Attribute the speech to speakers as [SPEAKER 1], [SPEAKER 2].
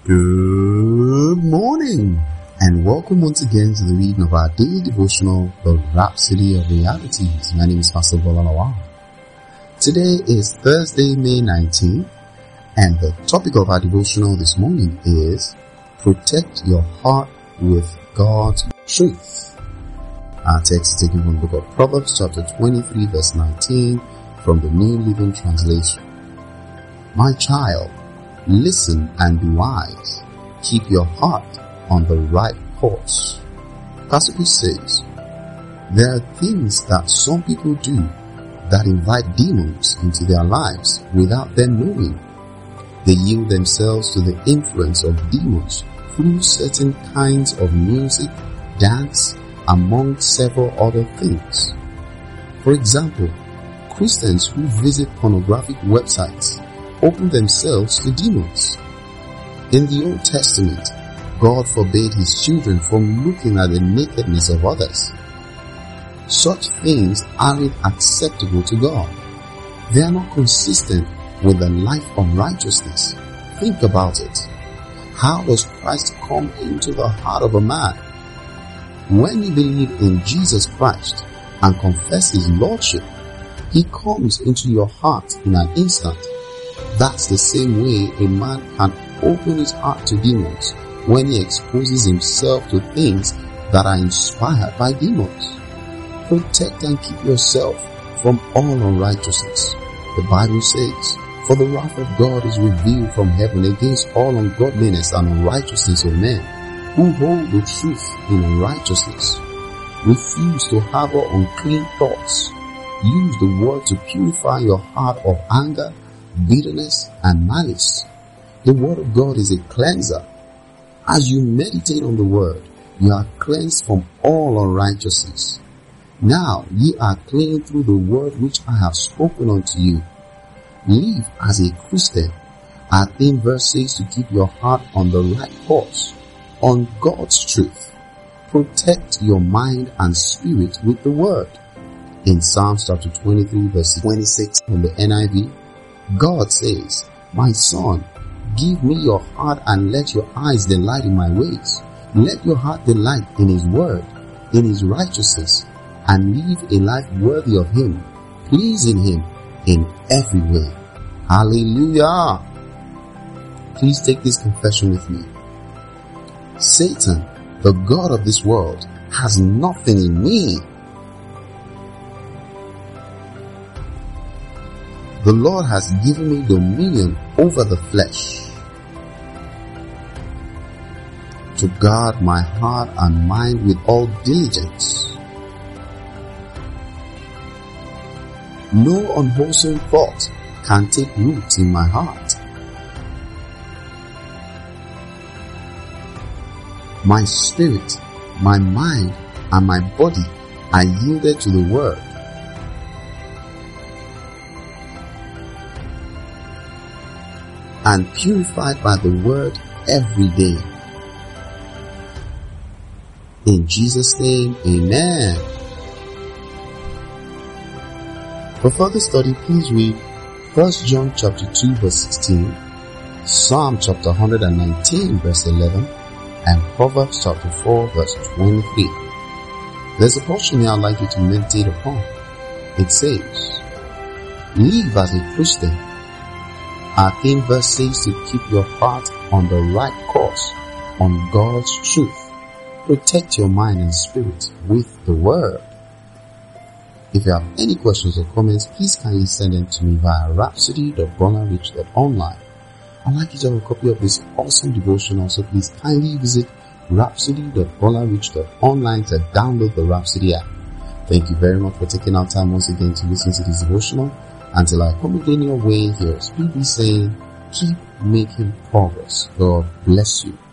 [SPEAKER 1] Good morning, and welcome once again to the reading of our daily devotional, The Rhapsody of Realities. My name is Pastor Bolalawa. Today is Thursday, May 19th, and the topic of our devotional this morning is Protect Your Heart with God's Truth. Our text is taken from the book of Proverbs chapter 23 verse 19 from the New Living Translation. My child, listen and be wise. Keep your heart on the right course. Passage says, there are things that some people do that invite demons into their lives without them knowing. They yield themselves to the influence of demons through certain kinds of music, dance, among several other things. For example, Christians who visit pornographic websites open themselves to demons. In the Old Testament, God forbade his children from looking at the nakedness of others. Such things aren't acceptable to God. They are not consistent with the life of righteousness. Think about it. How does Christ come into the heart of a man? When you believe in Jesus Christ and confess his lordship, he comes into your heart in an instant. That's the same way a man can open his heart to demons when he exposes himself to things that are inspired by demons. Protect and keep yourself from all unrighteousness. The Bible says, for the wrath of God is revealed from heaven against all ungodliness and unrighteousness of men, who hold the truth in unrighteousness. Refuse to harbor unclean thoughts. Use the word to purify your heart of anger, bitterness, and malice. The word of God is a cleanser. As you meditate on the word, you are cleansed from all unrighteousness. Now ye are clean through the word which I have spoken unto you. Live as a Christian. Our theme verse says to keep your heart on the right course, on God's truth. Protect your mind and spirit with the word. In Psalms chapter 23 verse 26 from the NIV, God says, my son, give me your heart and let your eyes delight in my ways. Let your heart delight in his word, in his righteousness, and live a life worthy of him, pleasing him in every way. Hallelujah! Please take this confession with me. Satan, the god of this world, has nothing in me. The Lord has given me dominion over the flesh, to guard my heart and mind with all diligence. No unwholesome thought can take root in my heart. My spirit, my mind, and my body are yielded to the word. And purified by the word every day. In Jesus' name, amen. For further study, please read 1 John chapter 2 verse 16, Psalm chapter 119 verse 11, and Proverbs chapter 4 verse 23. There's a portion here I'd like you to meditate upon. It says, live as a Christian. Our theme verse says to keep your heart on the right course, on God's truth. Protect your mind and spirit with the word. If you have any questions or comments, please kindly send them to me via rhapsody.bolarich.online. I'd like you to have a copy of this awesome devotional, so please kindly visit rhapsody.bolarich.online to download the Rhapsody app. Thank you very much for taking our time once again to listen to this devotional. Until I come again your way, here is PB saying, keep making progress. God bless you.